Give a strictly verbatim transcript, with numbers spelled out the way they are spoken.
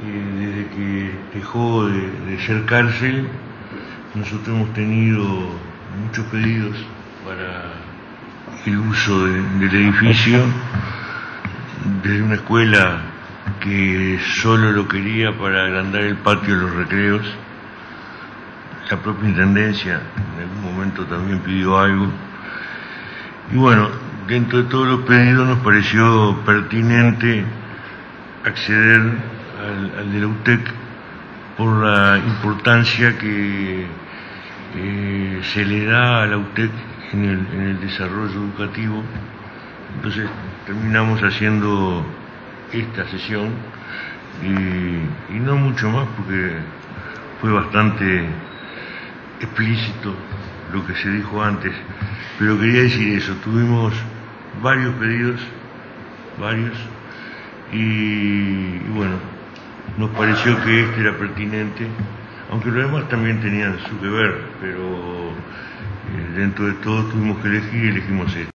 eh, desde que dejó de, de ser cárcel, nosotros hemos tenido muchos pedidos para el uso de, del edificio, desde una escuela que solo lo quería para agrandar el patio de los recreos. La propia intendencia en algún momento también pidió algo. Y bueno, dentro de todos los pedidos nos pareció pertinente acceder al, al de la U T E C por la importancia que eh, se le da a la U T E C en el, en el desarrollo educativo. Entonces terminamos haciendo esta sesión y, y no mucho más, porque fue bastante explícito lo que se dijo antes, pero quería decir eso. Tuvimos varios pedidos, varios, y, y bueno, nos pareció que este era pertinente, aunque los demás también tenían su que ver, pero eh, dentro de todo tuvimos que elegir y elegimos este.